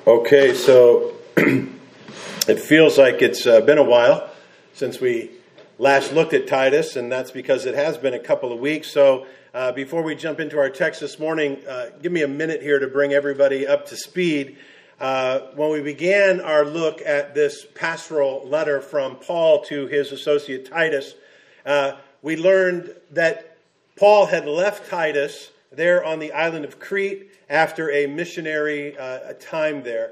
Okay, so it feels like it's been a while since we last looked at Titus, and that's because it has been a couple of weeks. So before we jump into our text this morning, give me a minute here to bring everybody up to speed. When we began our look at this pastoral letter from Paul to his associate Titus, we learned that Paul had left Titus there on the island of Crete after a missionary time there,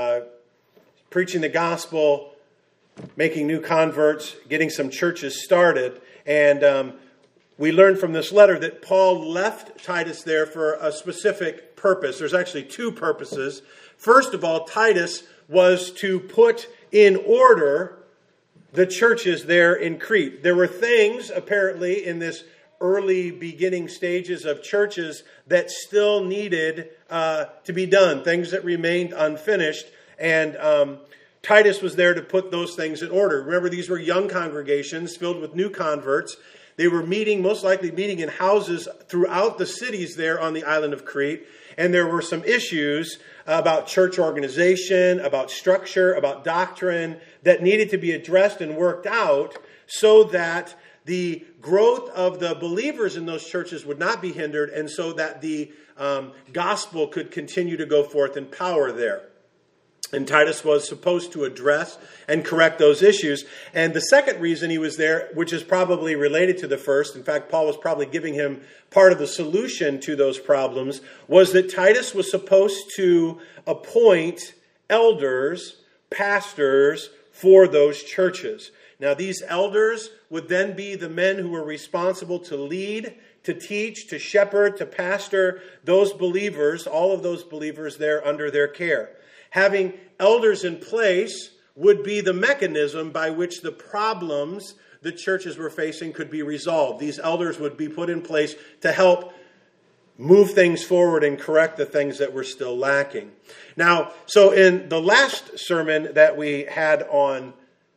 preaching the gospel, making new converts, getting some churches started. And we learned from this letter that Paul left Titus there for a specific purpose. There's actually two purposes. First of all, Titus was to put in order the churches there in Crete. There were things, apparently, in this early beginning stages of churches that still needed to be done, things that remained unfinished. And Titus was there to put those things in order. Remember, these were young congregations filled with new converts. They were most likely meeting in houses throughout the cities there on the island of Crete. And there were some issues about church organization, about structure, about doctrine that needed to be addressed and worked out so that the growth of the believers in those churches would not be hindered, and so that the gospel could continue to go forth in power there. And Titus was supposed to address and correct those issues. And the second reason he was there, which is probably related to the first, in fact, Paul was probably giving him part of the solution to those problems, was that Titus was supposed to appoint elders, pastors for those churches. Now, these elders would then be the men who were responsible to lead, to teach, to shepherd, to pastor those believers, all of those believers there under their care. Having elders in place would be the mechanism by which the problems the churches were facing could be resolved. These elders would be put in place to help move things forward and correct the things that were still lacking. Now, so in the last sermon that we had on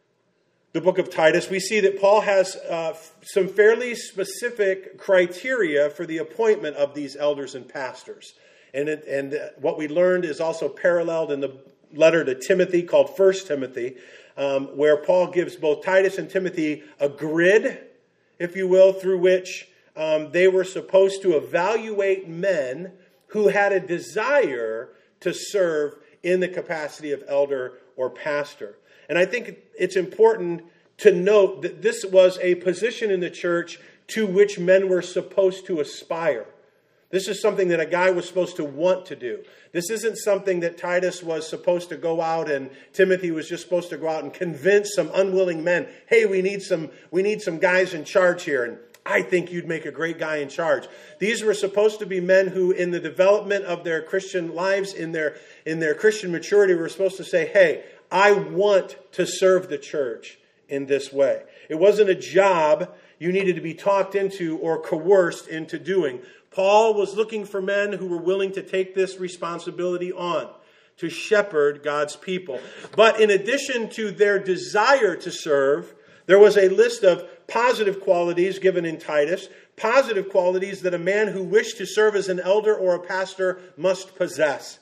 the book of Titus, we see that Paul has some fairly specific criteria for the appointment of these elders and pastors. And what we learned is also paralleled in the letter to Timothy called 1 Timothy, where Paul gives both Titus and Timothy a grid, if you will, through which they were supposed to evaluate men who had a desire to serve in the capacity of elder or pastor. And I think it's important to note that this was a position in the church to which men were supposed to aspire. This is something that a guy was supposed to want to do. This isn't something that Titus was supposed to go out and Timothy was just supposed to go out and convince some unwilling men, hey, we need some guys in charge here, and I think you'd make a great guy in charge. These were supposed to be men who, in the development of their Christian lives, in their Christian maturity, were supposed to say, hey, I want to serve the church in this way. It wasn't a job you needed to be talked into or coerced into doing. Paul was looking for men who were willing to take this responsibility on, to shepherd God's people. But in addition to their desire to serve, there was a list of positive qualities given in Titus, positive qualities that a man who wished to serve as an elder or a pastor must possess.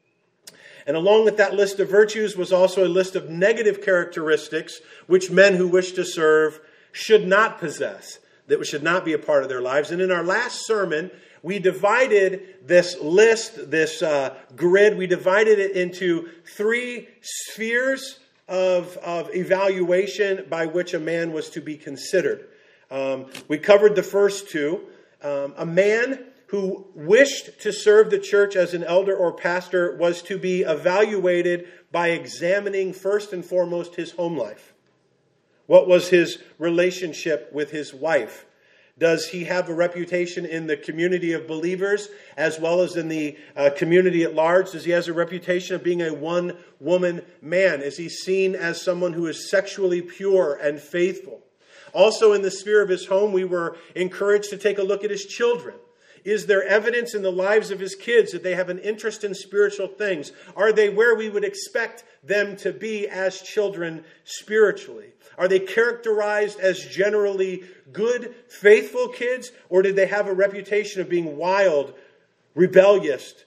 And along with that list of virtues was also a list of negative characteristics which men who wish to serve should not possess, that should not be a part of their lives. And in our last sermon, we divided this list, this grid, we divided it into three spheres of evaluation by which a man was to be considered. We covered the first two. A man who wished to serve the church as an elder or pastor was to be evaluated by examining first and foremost his home life. What was his relationship with his wife? Does he have a reputation in the community of believers as well as in the community at large? Does he have a reputation of being a one-woman man? Is he seen as someone who is sexually pure and faithful? Also in the sphere of his home, we were encouraged to take a look at his children. Is there evidence in the lives of his kids that they have an interest in spiritual things? Are they where we would expect them to be as children spiritually? Are they characterized as generally good, faithful kids? Or did they have a reputation of being wild, rebellious,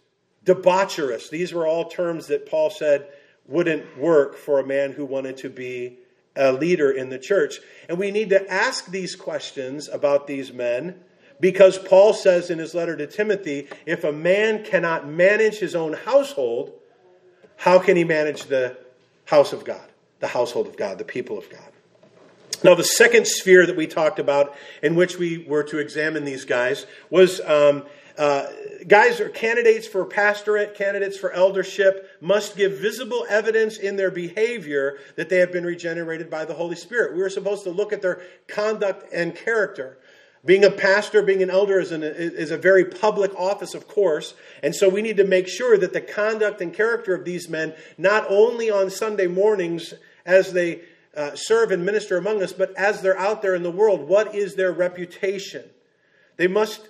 debaucherous. These were all terms that Paul said wouldn't work for a man who wanted to be a leader in the church. And we need to ask these questions about these men because Paul says in his letter to Timothy, if a man cannot manage his own household, how can he manage the house of God, the household of God, the people of God? Now, the second sphere that we talked about in which we were to examine these guys was guys or candidates for pastorate, candidates for eldership must give visible evidence in their behavior that they have been regenerated by the Holy Spirit. We were supposed to look at their conduct and character. Being a pastor, being an elder is a very public office, of course. And so we need to make sure that the conduct and character of these men, not only on Sunday mornings as they serve and minister among us, but as they're out there in the world, what is their reputation? They must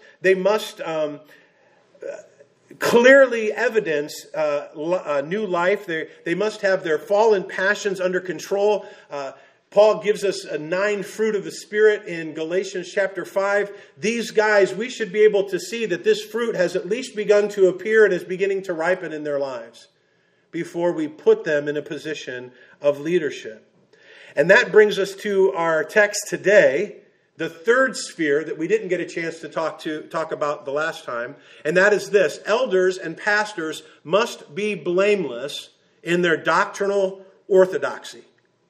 clearly evidence new life. They must have their fallen passions under control. Paul gives us a 9 fruit of the Spirit in Galatians chapter 5. These guys, we should be able to see that this fruit has at least begun to appear and is beginning to ripen in their lives before we put them in a position of leadership. And that brings us to our text today, the third sphere that we didn't get a chance to talk about the last time, and that is this: elders and pastors must be blameless in their doctrinal orthodoxy.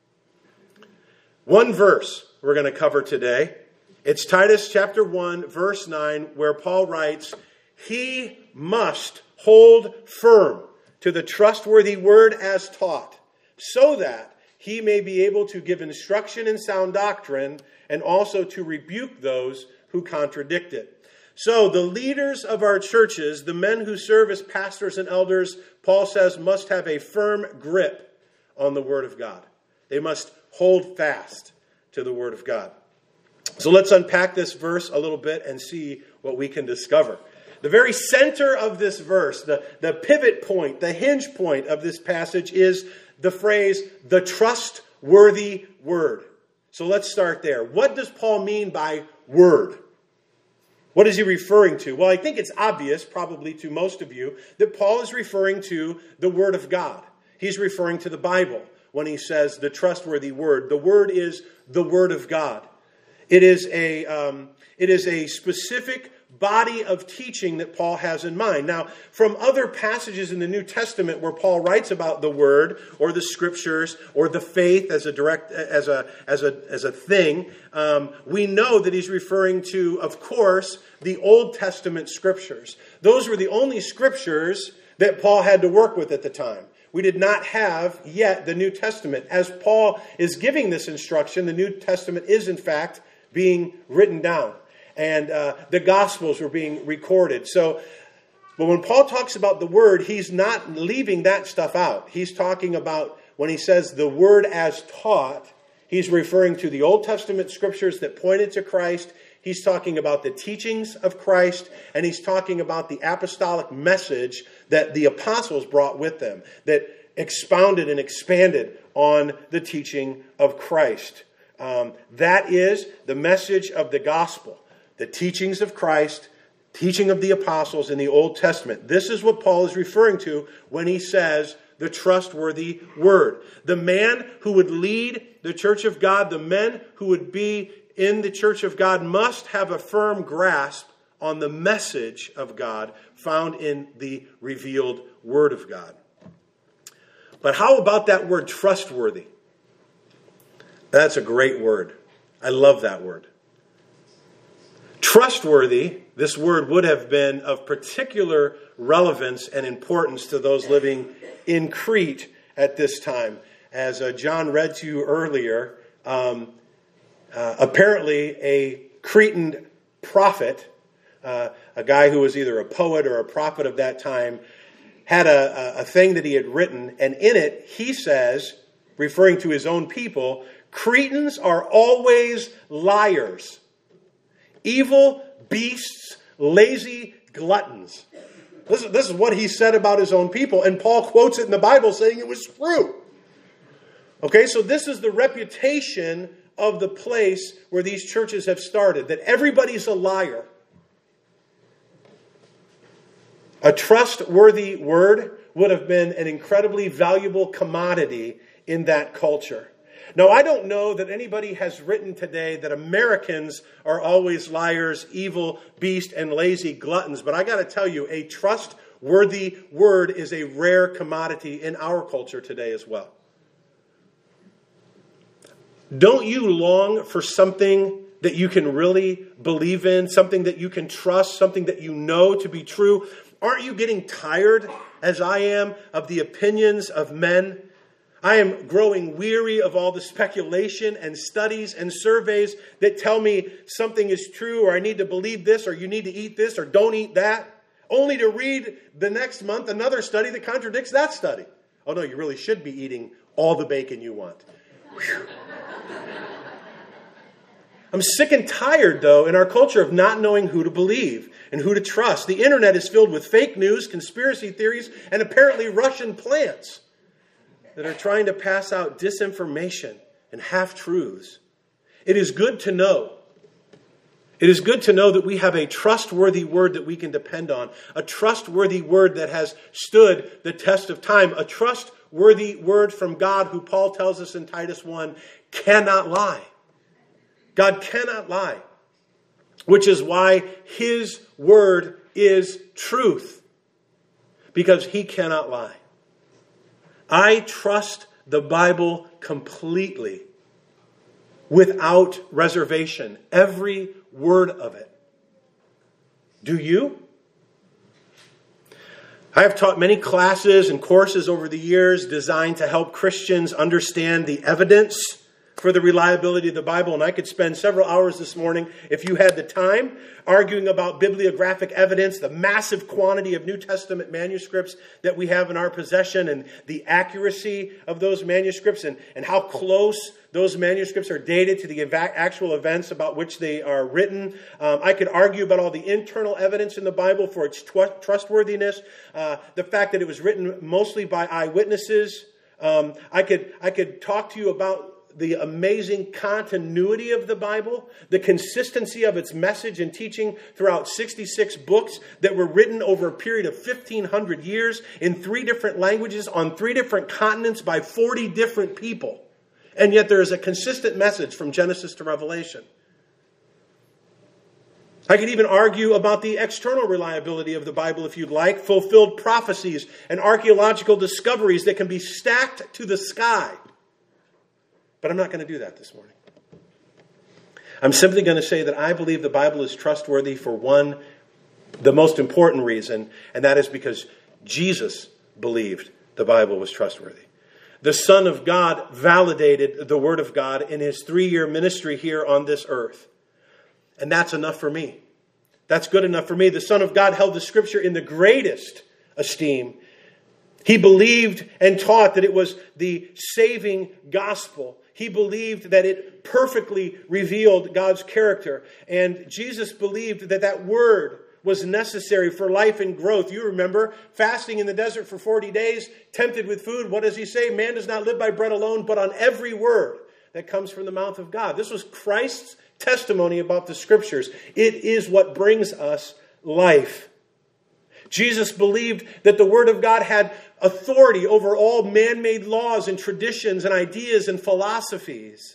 One verse we're going to cover today. It's Titus chapter 1, verse 9, where Paul writes, "He must hold firm to the trustworthy word as taught, so that he may be able to give instruction in sound doctrine and also to rebuke those who contradict it." So the leaders of our churches, the men who serve as pastors and elders, Paul says must have a firm grip on the Word of God. They must hold fast to the Word of God. So let's unpack this verse a little bit and see what we can discover. The very center of this verse, the pivot point, the hinge point of this passage is the phrase, the trustworthy word. So let's start there. What does Paul mean by word? What is he referring to? Well, I think it's obvious, probably to most of you, that Paul is referring to the Word of God. He's referring to the Bible when he says the trustworthy word. The word is the Word of God. It is a specific body of teaching that Paul has in mind. Now, from other passages in the New Testament where Paul writes about the Word or the Scriptures or the faith as a thing, we know that he's referring to, of course, the Old Testament Scriptures. Those were the only Scriptures that Paul had to work with at the time. We did not have yet the New Testament. As Paul is giving this instruction, the New Testament is in fact being written down. And the Gospels were being recorded. But when Paul talks about the Word, he's not leaving that stuff out. He's talking about, when he says the Word as taught, he's referring to the Old Testament Scriptures that pointed to Christ. He's talking about the teachings of Christ. And he's talking about the apostolic message that the apostles brought with them, that expounded and expanded on the teaching of Christ. That is the message of the gospel. The teachings of Christ, teaching of the apostles in the Old Testament. This is what Paul is referring to when he says the trustworthy word. The man who would lead the church of God, the men who would be in the church of God must have a firm grasp on the message of God found in the revealed Word of God. But how about that word trustworthy? That's a great word. I love that word. Trustworthy, this word would have been of particular relevance and importance to those living in Crete at this time. As John read to you earlier, apparently a Cretan prophet, a guy who was either a poet or a prophet of that time, had a thing that he had written, and in it he says, referring to his own people, Cretans are always liars, evil beasts, lazy gluttons. This is what he said about his own people, and Paul quotes it in the Bible saying it was true. Okay, so this is the reputation of the place where these churches have started, that everybody's a liar. A trustworthy word would have been an incredibly valuable commodity in that culture. Now, I don't know that anybody has written today that Americans are always liars, evil, beast, and lazy gluttons. But I got to tell you, a trustworthy word is a rare commodity in our culture today as well. Don't you long for something that you can really believe in, something that you can trust, something that you know to be true? Aren't you getting tired, as I am, of the opinions of men? I am growing weary of all the speculation and studies and surveys that tell me something is true, or I need to believe this, or you need to eat this, or don't eat that, only to read the next month another study that contradicts that study. Oh no, you really should be eating all the bacon you want. Whew. I'm sick and tired, though, in our culture of not knowing who to believe and who to trust. The internet is filled with fake news, conspiracy theories, and apparently Russian plants that are trying to pass out disinformation and half-truths. It is good to know. It is good to know that we have a trustworthy word that we can depend on, a trustworthy word that has stood the test of time, a trustworthy word from God who Paul tells us in Titus 1 cannot lie. God cannot lie, which is why his word is truth, because he cannot lie. I trust the Bible completely, without reservation, every word of it. Do you? I have taught many classes and courses over the years designed to help Christians understand the evidence for the reliability of the Bible, and I could spend several hours this morning, if you had the time, arguing about bibliographic evidence, the massive quantity of New Testament manuscripts that we have in our possession, and the accuracy of those manuscripts, and how close those manuscripts are dated to the actual events about which they are written. I could argue about all the internal evidence in the Bible for its trustworthiness, the fact that it was written mostly by eyewitnesses. I could talk to you about the amazing continuity of the Bible, the consistency of its message and teaching throughout 66 books that were written over a period of 1,500 years in 3 different languages on 3 different continents by 40 different people. And yet there is a consistent message from Genesis to Revelation. I could even argue about the external reliability of the Bible if you'd like, fulfilled prophecies and archaeological discoveries that can be stacked to the sky. But I'm not going to do that this morning. I'm simply going to say that I believe the Bible is trustworthy for the most important reason, and that is because Jesus believed the Bible was trustworthy. The Son of God validated the Word of God in his 3-year ministry here on this earth. And that's enough for me. That's good enough for me. The Son of God held the Scripture in the greatest esteem. He believed and taught that it was the saving gospel. He believed that it perfectly revealed God's character. And Jesus believed that that word was necessary for life and growth. You remember, fasting in the desert for 40 days, tempted with food. What does he say? Man does not live by bread alone, but on every word that comes from the mouth of God. This was Christ's testimony about the Scriptures. It is what brings us life. Jesus believed that the Word of God had authority over all man-made laws and traditions and ideas and philosophies.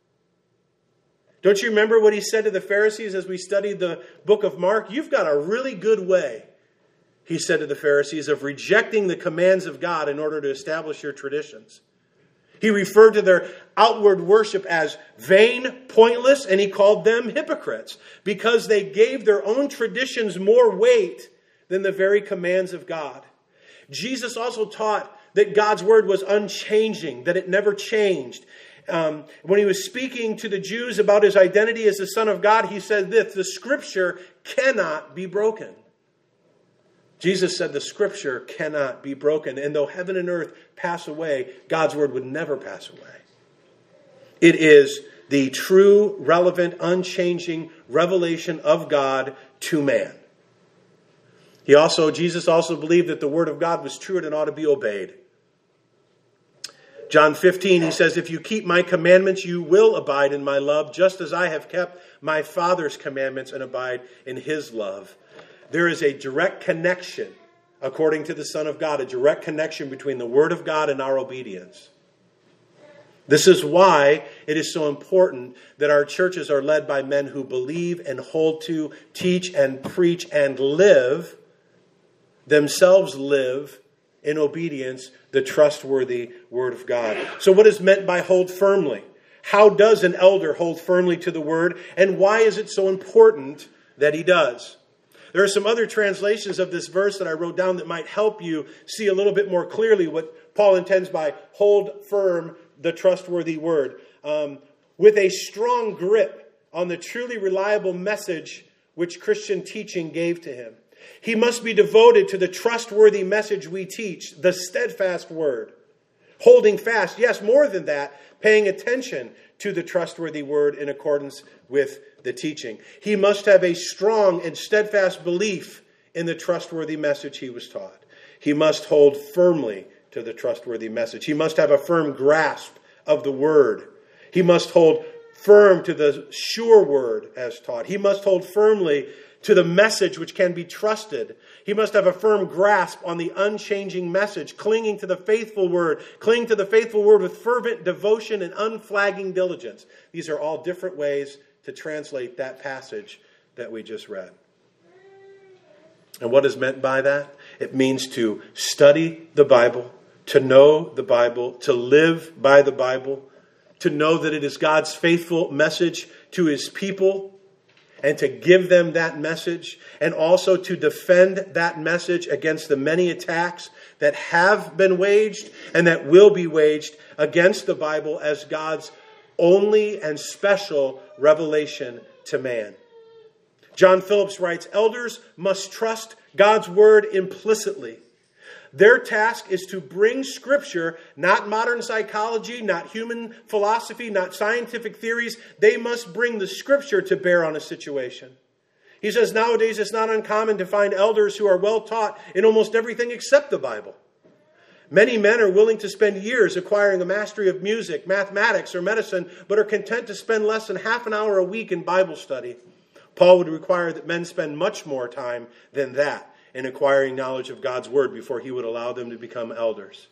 Don't you remember what he said to the Pharisees as we studied the book of Mark? You've got a really good way, he said to the Pharisees, of rejecting the commands of God in order to establish your traditions. He referred to their outward worship as vain, pointless, and he called them hypocrites because they gave their own traditions more weight than the very commands of God. Jesus also taught that God's word was unchanging, that it never changed. When he was speaking to the Jews about his identity as the Son of God, he said this: the Scripture cannot be broken. Jesus said the Scripture cannot be broken. And though heaven and earth pass away, God's word would never pass away. It is the true, relevant, unchanging revelation of God to man. Jesus also believed that the word of God was true and it ought to be obeyed. John 15, he says, if you keep my commandments, you will abide in my love, just as I have kept my Father's commandments and abide in his love. There is a direct connection according to the Son of God, a direct connection between the Word of God and our obedience. This is why it is so important that our churches are led by men who believe and hold to, teach and preach and themselves live in obedience, the trustworthy Word of God. So what is meant by hold firmly? How does an elder hold firmly to the Word? And why is it so important that he does? There are some other translations of this verse that I wrote down that might help you see a little bit more clearly what Paul intends by hold firm the trustworthy Word. With a strong grip on the truly reliable message which Christian teaching gave to him. He must be devoted to the trustworthy message we teach, the steadfast Word. Holding fast, yes, more than that, paying attention to the trustworthy Word in accordance with the teaching. He must have a strong and steadfast belief in the trustworthy message he was taught. He must hold firmly to the trustworthy message. He must have a firm grasp of the Word. He must hold firm to the sure Word as taught. He must hold firmly to the message which can be trusted. He must have a firm grasp on the unchanging message, clinging to the faithful Word, clinging to the faithful Word with fervent devotion and unflagging diligence. These are all different ways to translate that passage that we just read. And what is meant by that? It means to study the Bible, to know the Bible, to live by the Bible, to know that it is God's faithful message to His people, and to give them that message, and also to defend that message against the many attacks that have been waged and that will be waged against the Bible as God's only and special revelation to man. John Phillips writes, elders must trust God's Word implicitly. Their task is to bring Scripture, not modern psychology, not human philosophy, not scientific theories. They must bring the Scripture to bear on a situation. He says nowadays it's not uncommon to find elders who are well taught in almost everything except the Bible. Many men are willing to spend years acquiring a mastery of music, mathematics, or medicine, but are content to spend less than half an hour a week in Bible study. Paul would require that men spend much more time than that in acquiring knowledge of God's Word before he would allow them to become elders.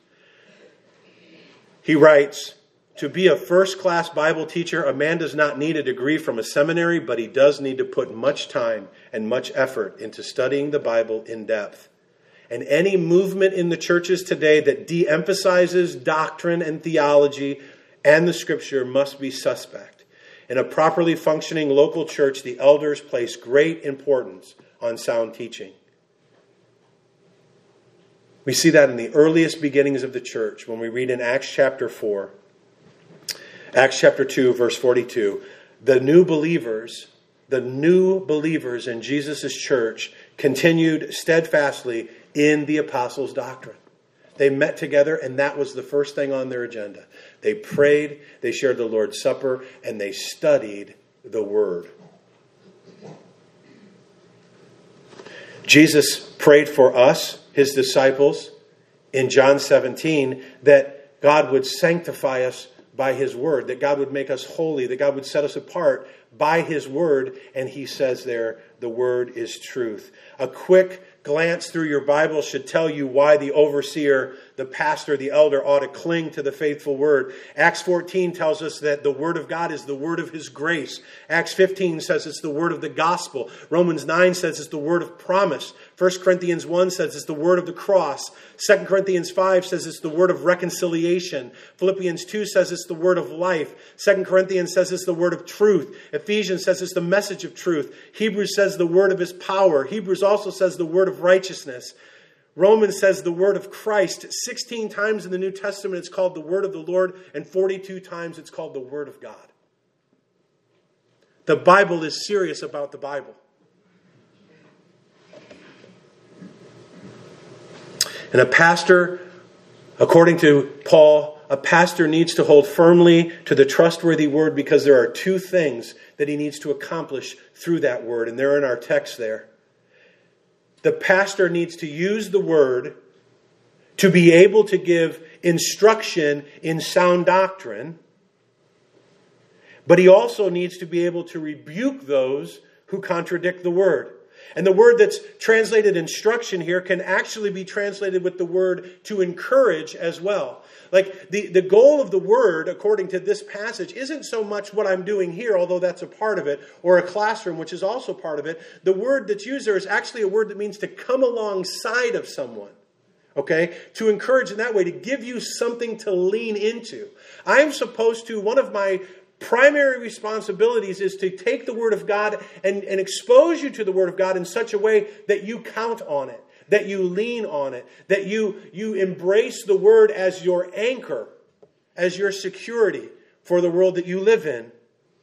He writes, to be a first-class Bible teacher, a man does not need a degree from a seminary, but he does need to put much time and much effort into studying the Bible in depth. And any movement in the churches today that de-emphasizes doctrine and theology and the Scripture must be suspect. In a properly functioning local church, the elders place great importance on sound teaching. We see that in the earliest beginnings of the church when we read in Acts chapter 4, Acts chapter 2, verse 42. The new believers in Jesus' church continued steadfastly in the apostles' doctrine. They met together, and that was the first thing on their agenda. They prayed, they shared the Lord's Supper, and they studied the Word. Jesus prayed for us, His disciples, in John 17, that God would sanctify us by His Word, that God would make us holy, that God would set us apart by His Word. And He says there, the Word is truth. A quick glance through your Bible should tell you why the overseer, the pastor, the elder ought to cling to the faithful Word. Acts 14 tells us that the Word of God is the Word of His grace. Acts 15 says it's the Word of the gospel. Romans 9 says it's the Word of promise. 1 Corinthians 1 says it's the Word of the cross. 2 Corinthians 5 says it's the Word of reconciliation. Philippians 2 says it's the Word of life. 2 Corinthians says it's the Word of truth. Ephesians says it's the message of truth. Hebrews says the Word of His power. Hebrews also says the Word of righteousness. Romans says the Word of Christ. 16 times in the New Testament it's called the Word of the Lord, and 42 times it's called the Word of God. The Bible is serious about the Bible. And a pastor, according to Paul, a pastor needs to hold firmly to the trustworthy Word because there are two things that he needs to accomplish through that Word, and they're in our text there. The pastor needs to use the Word to be able to give instruction in sound doctrine, but he also needs to be able to rebuke those who contradict the Word. And the word that's translated instruction here can actually be translated with the word to encourage as well. Like the goal of the word, according to this passage, isn't so much what I'm doing here, although that's a part of it, or a classroom, which is also part of it. The word that's used there is actually a word that means to come alongside of someone. Okay? To encourage in that way, to give you something to lean into. I'm supposed to, one of my primary responsibilities is to take the Word of God and expose you to the Word of God in such a way that you count on it, that you lean on it, that you embrace the Word as your anchor, as your security for the world that you live in.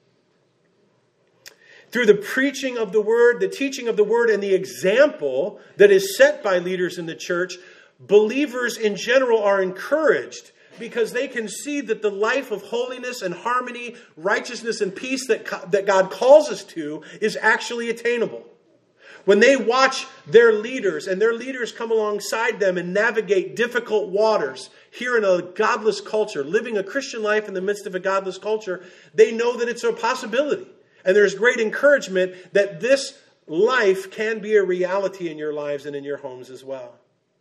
Through the preaching of the Word, the teaching of the Word, and the example that is set by leaders in the church, believers in general are encouraged because they can see that the life of holiness and harmony, righteousness and peace that God calls us to is actually attainable. When they watch their leaders and their leaders come alongside them and navigate difficult waters here in a godless culture, living a Christian life in the midst of a godless culture, they know that it's a possibility. And there's great encouragement that this life can be a reality in your lives and in your homes as well.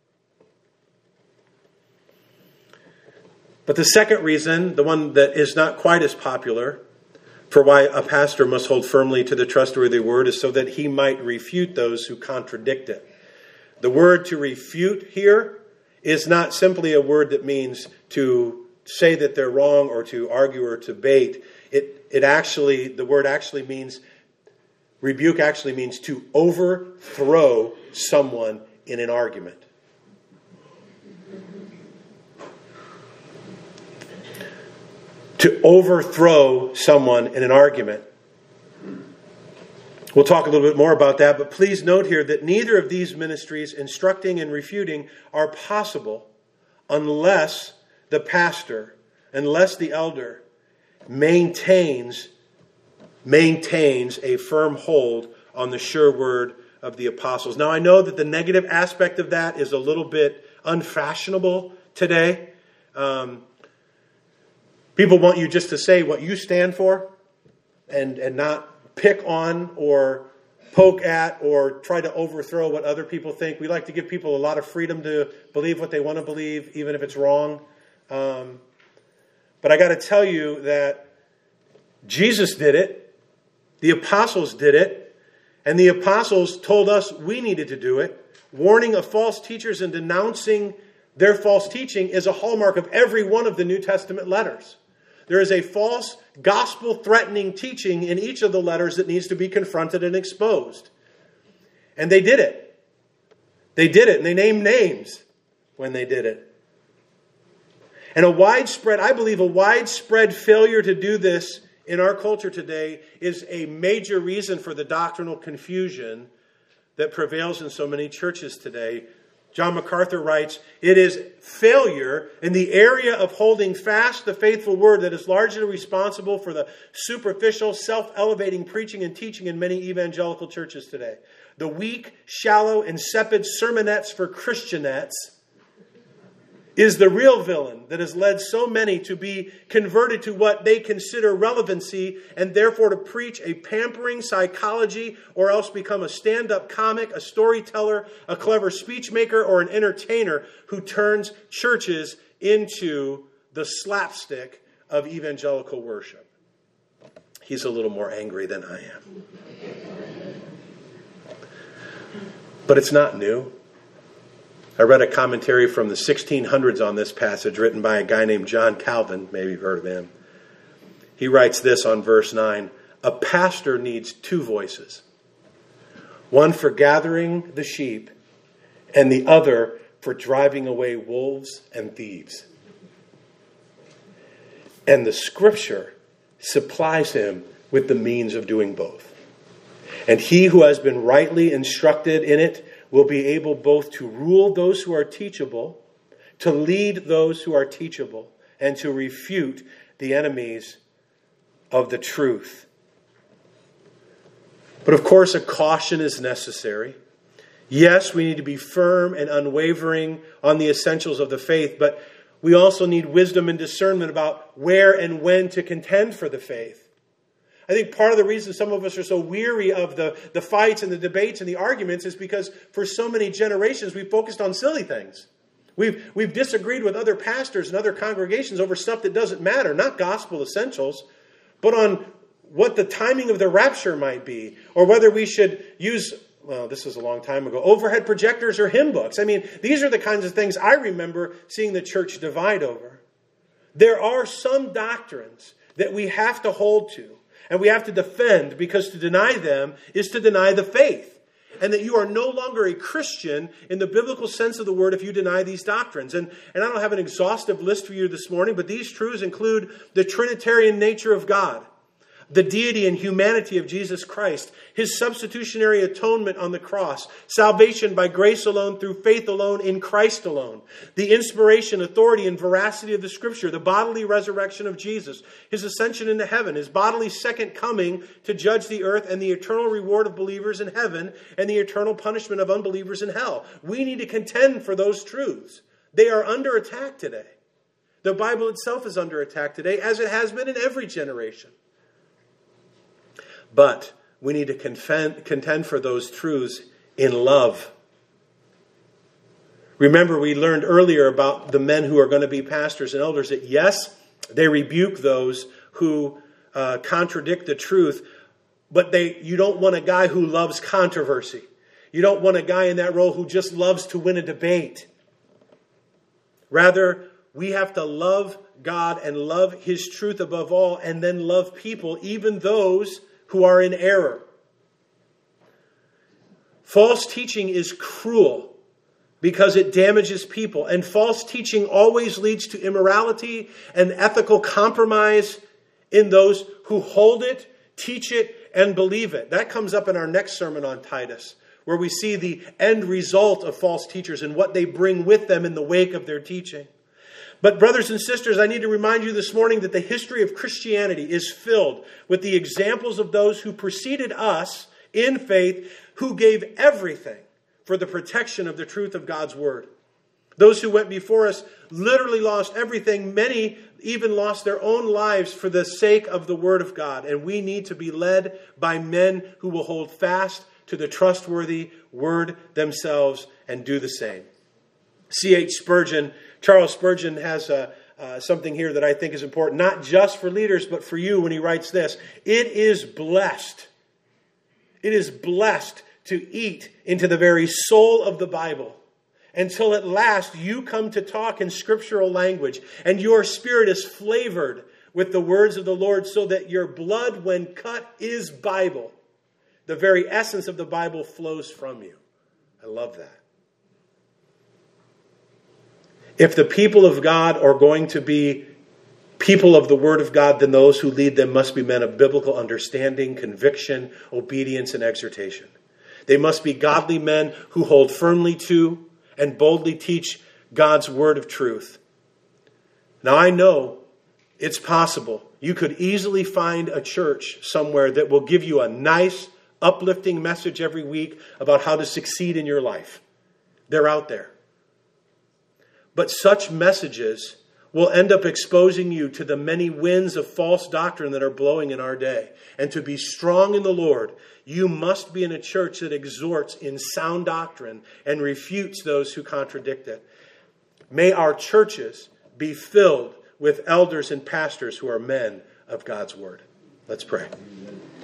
But the second reason, the one that is not quite as popular, for why a pastor must hold firmly to the trustworthy word is so that he might refute those who contradict it. The word to refute here is not simply a word that means to say that they're wrong or to argue or to debate. The word actually means, rebuke actually means to overthrow someone in an argument. To overthrow someone in an argument. We'll talk a little bit more about that, but please note here that neither of these ministries, instructing and refuting, are possible unless the pastor, unless the elder, maintains a firm hold on the sure word of the apostles. Now, I know that the negative aspect of that is a little bit unfashionable today. People want you just to say what you stand for and not pick on or poke at or try to overthrow what other people think. We like to give people a lot of freedom to believe what they want to believe, even if it's wrong. But I got to tell you that Jesus did it. The apostles did it. And the apostles told us we needed to do it. Warning of false teachers and denouncing their false teaching is a hallmark of every one of the New Testament letters. There is a false gospel-threatening teaching in each of the letters that needs to be confronted and exposed. And they did it. They did it, and they named names when they did it. And I believe a widespread failure to do this in our culture today is a major reason for the doctrinal confusion that prevails in so many churches today. John MacArthur writes, "It is failure in the area of holding fast the faithful word that is largely responsible for the superficial, self-elevating preaching and teaching in many evangelical churches today. The weak, shallow, insipid sermonettes for Christianettes is the real villain that has led so many to be converted to what they consider relevancy and therefore to preach a pampering psychology or else become a stand-up comic, a storyteller, a clever speechmaker, or an entertainer who turns churches into the slapstick of evangelical worship." He's a little more angry than I am. But it's not new. I read a commentary from the 1600s on this passage written by a guy named John Calvin. Maybe you've heard of him. He writes this on verse 9. "A pastor needs two voices. One for gathering the sheep and the other for driving away wolves and thieves. And the Scripture supplies him with the means of doing both. And he who has been rightly instructed in it will be able both to rule those who are teachable, to lead those who are teachable, and to refute the enemies of the truth." But of course, a caution is necessary. Yes, we need to be firm and unwavering on the essentials of the faith, but we also need wisdom and discernment about where and when to contend for the faith. I think part of the reason some of us are so weary of the fights and the debates and the arguments is because for so many generations we've focused on silly things. We've disagreed with other pastors and other congregations over stuff that doesn't matter, not gospel essentials, but on what the timing of the rapture might be, or whether we should use, well, this was a long time ago, overhead projectors or hymn books. I mean, these are the kinds of things I remember seeing the church divide over. There are some doctrines that we have to hold to and we have to defend, because to deny them is to deny the faith. And that you are no longer a Christian in the biblical sense of the word if you deny these doctrines. And I don't have an exhaustive list for you this morning, but these truths include the Trinitarian nature of God, the deity and humanity of Jesus Christ, his substitutionary atonement on the cross, salvation by grace alone, through faith alone, in Christ alone, the inspiration, authority, and veracity of the Scripture, the bodily resurrection of Jesus, his ascension into heaven, his bodily second coming to judge the earth, and the eternal reward of believers in heaven, and the eternal punishment of unbelievers in hell. We need to contend for those truths. They are under attack today. The Bible itself is under attack today, as it has been in every generation. But we need to contend for those truths in love. Remember, we learned earlier about the men who are going to be pastors and elders that, yes, they rebuke those who contradict the truth, but you don't want a guy who loves controversy. You don't want a guy in that role who just loves to win a debate. Rather, we have to love God and love his truth above all, and then love people, even those who are in error. False teaching is cruel because it damages people. And false teaching always leads to immorality and ethical compromise in those who hold it, teach it, and believe it. That comes up in our next sermon on Titus, where we see the end result of false teachers and what they bring with them in the wake of their teaching. But brothers and sisters, I need to remind you this morning that the history of Christianity is filled with the examples of those who preceded us in faith, who gave everything for the protection of the truth of God's word. Those who went before us literally lost everything. Many even lost their own lives for the sake of the word of God. And we need to be led by men who will hold fast to the trustworthy word themselves and do the same. Charles Spurgeon has something here that I think is important, not just for leaders, but for you when he writes this. It is blessed to eat into the very soul of the Bible, until at last you come to talk in scriptural language, and your spirit is flavored with the words of the Lord, so that your blood, when cut, is Bible. The very essence of the Bible flows from you. I love that. If the people of God are going to be people of the Word of God, then those who lead them must be men of biblical understanding, conviction, obedience, and exhortation. They must be godly men who hold firmly to and boldly teach God's word of truth. Now, I know it's possible. You could easily find a church somewhere that will give you a nice, uplifting message every week about how to succeed in your life. They're out there. But such messages will end up exposing you to the many winds of false doctrine that are blowing in our day. And to be strong in the Lord, you must be in a church that exhorts in sound doctrine and refutes those who contradict it. May our churches be filled with elders and pastors who are men of God's word. Let's pray. Amen.